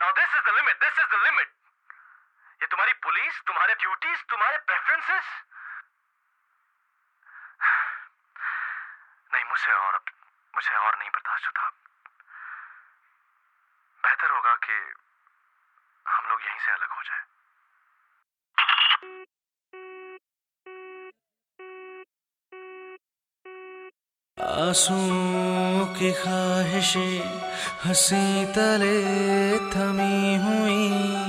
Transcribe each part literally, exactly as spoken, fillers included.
Now this is the limit. This is the limit. ये तुम्हारी police, तुम्हारे duties, तुम्हारे प्रेफरेंसेस। नहीं, मुझसे और मुझसे और नहीं बर्दाश्त होता। बेहतर होगा कि हम लोग यहीं से अलग हो जाएं। आंसुओं की ख्वाहिशें हंसी तले थमी हुई,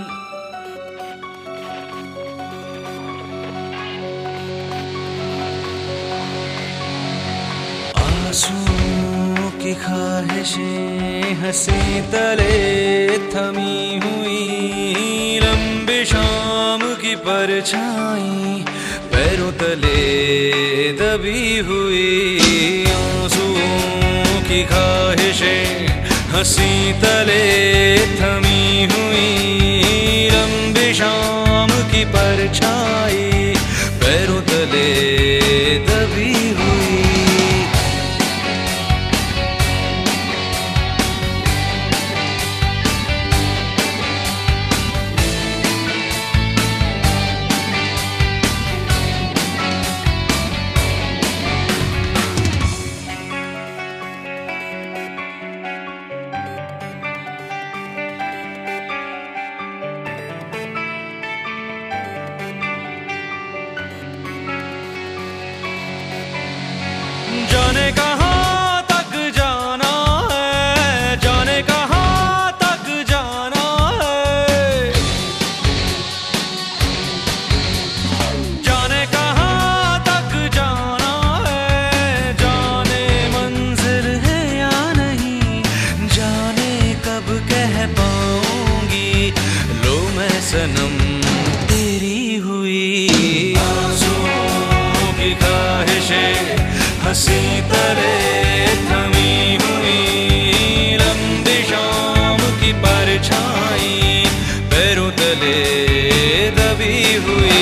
आंसुओं की ख्वाहिशें हंसी तले थमी हुई, लंबी शाम की परछाई पैरों तले दबी हुई, आंसुओं की ख्वाहिशें हंसी तले थमी हुई, लंबी शाम की परछाई पैरों तले दबी हुई। जाने कहाँ तक जाना है, जाने कहाँ तक जाना है, जाने कहाँ तक जाना है, जाने मंजिल है या नहीं, जाने कब कह पाऊंगी लो मैं सनम तेरी हुई, आंसुओं की ख्वाहिशें हंसी तले थमी हुई, लंबी शाम की परछाई पैरों तले दबी हुई।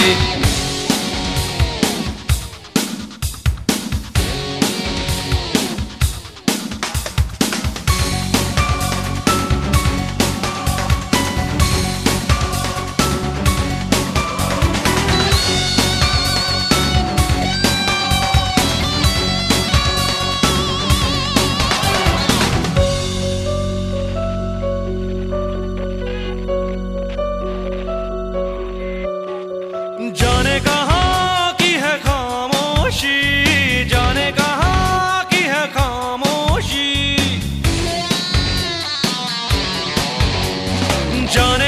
जाने कहाँ की है खामोशी, जाने कहाँ की है खामोशी, जाने